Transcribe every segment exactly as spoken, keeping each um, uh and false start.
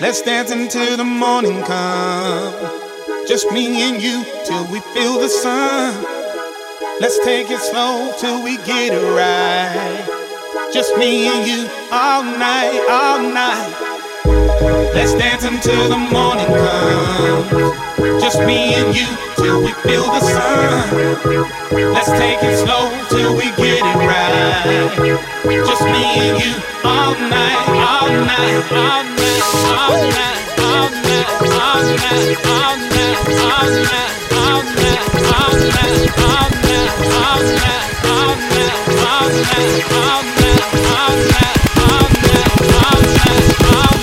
Let's dance until the morning comes. Just me and you till we feel the sun. Let's take it slow till we get it right. Just me and you all night, all night. Let's dance until the morning comes. Just me and you till we feel the sun. Let's take it slow till we get it right. Just me and you all night, all night, all night, all night, all night, all night, all night, all night, all night, all night, all night, all night, all night, all night, all night, all night, all night, all night, all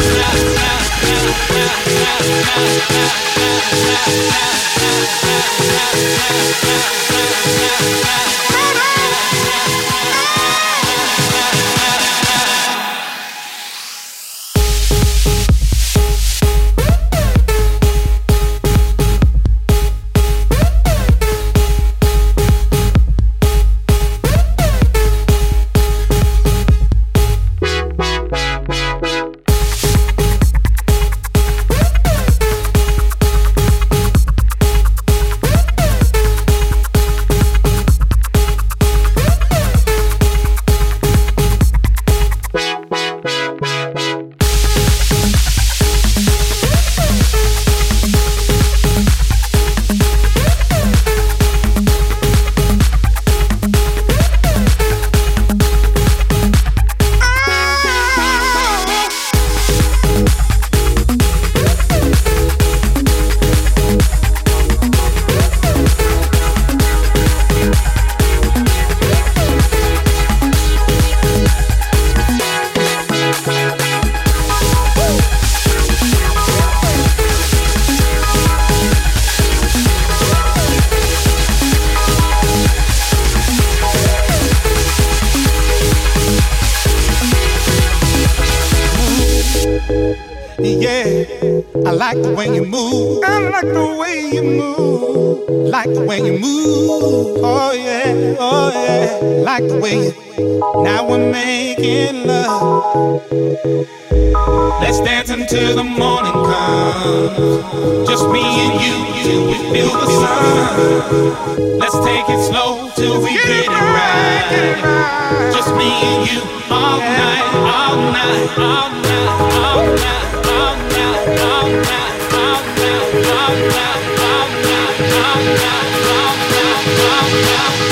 Yeah, I like the way you move. I like the way you move. Like the way you move. Oh yeah, oh yeah. Like the way you. Now we're making love. Let's dance until the morning comes. Just me and you till we feel the sun. Let's take it slow till we get it right. Just me and you all night, all night, all night, all night, all night, all night, all night, all night, all night, all night, all night, all night.